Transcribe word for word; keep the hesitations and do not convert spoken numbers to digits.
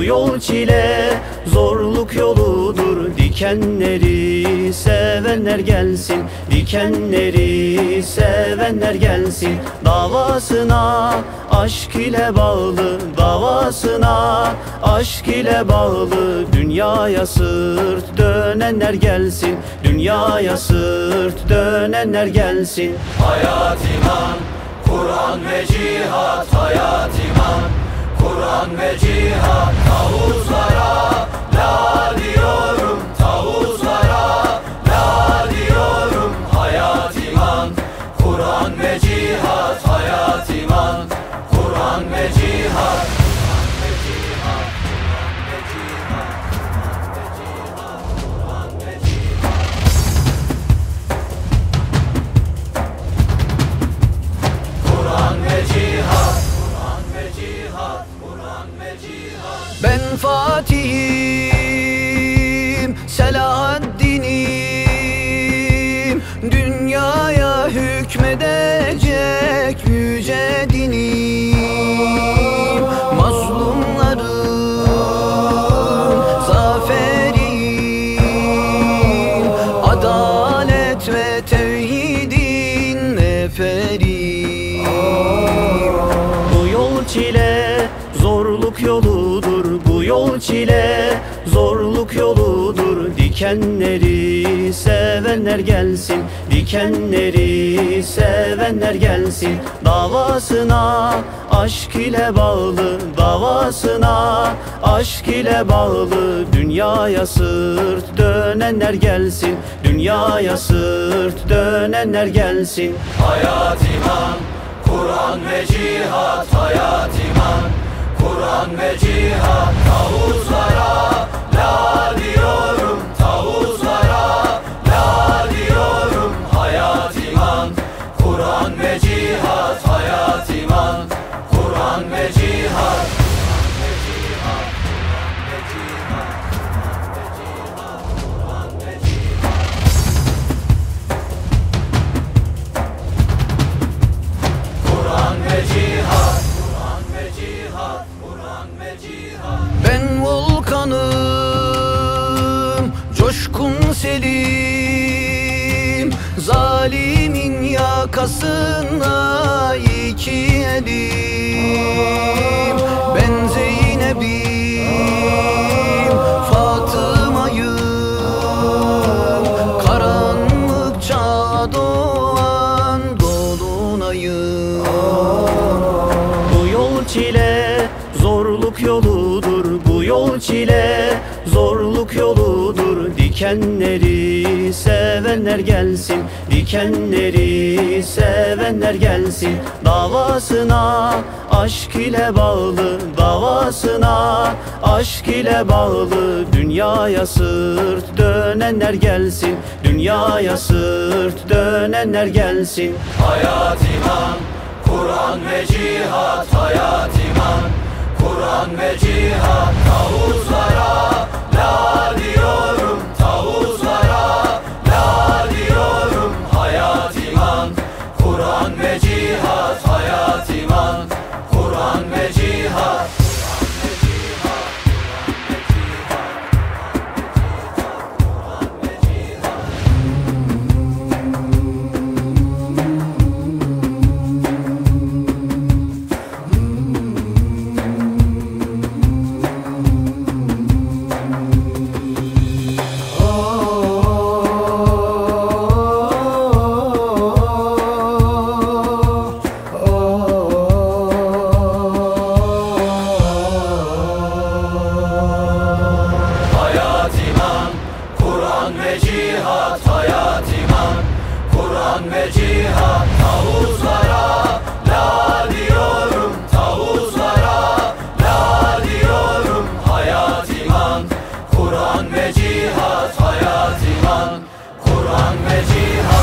yol çile, zorluk yoludur. Dikenleri sevenler gelsin, dikenleri sevenler gelsin. Davasına aşk ile bağlı, davasına aşk ile bağlı. Dünyaya sırt dönenler gelsin, dünyaya sırt dönenler gelsin. Hayat iman, Kur'an ve cihat. Hayat iman, Kur'an ve cihat. Tavuzlara la diyorum, tavuzlara la diyorum. Hayat iman, Kur'an ve cihat. Hayat iman, Kur'an ve cihat. Ben Fatih'im, Selahaddin'im. Dünyaya hükmedecek yüce dinim. Mazlumların zaferiyim, adalet ve tevhidin neferiyim. Bu yol çile, zorluk yoludur. Bu yol çile, zorluk yoludur. Dikenleri sevenler gelsin, dikenleri sevenler gelsin. Davasına aşk ile bağlı, davasına aşk ile bağlı. Dünyaya sırt dönenler gelsin, dünyaya sırt dönenler gelsin. Hayat iman, Kur'an ve cihat. Hayat iman, Kur'an ve cihat. Tavuzlara la diyorum, tavuzlara la diyorum. Hayat iman, Kur'an ve cihat. Hayat iman, Kur'an ve cihat. Ben volkanım, coşkun selim. Zalimin yakasında iki elim. Ben Zeynep'im, Fatıma'yım. Karanlıkça doğan dolunayım. Bu yol çile, zorluk yoludur. Bu yol çile, zorluk yoludur. Dikenleri sevenler gelsin, dikenleri sevenler gelsin. Davasına aşk ile bağlı, davasına aşk ile bağlı. Dünyaya sırt dönenler gelsin, dünyaya sırt dönenler gelsin. Hayat iman, Kur'an ve cihat. Hayat iman, Kur'an ve cihat. Tavuzlara la diyorum, tavuzlara la diyorum. Hayat iman, Kur'an ve cihat. Hayat iman, Kur'an ve cihat. Hayat iman, Kur'an ve cihat. Tavuzlara la diyorum, tavuzlara la diyorum. Hayat iman, Kur'an ve cihat. Hayat iman, Kur'an ve cihat.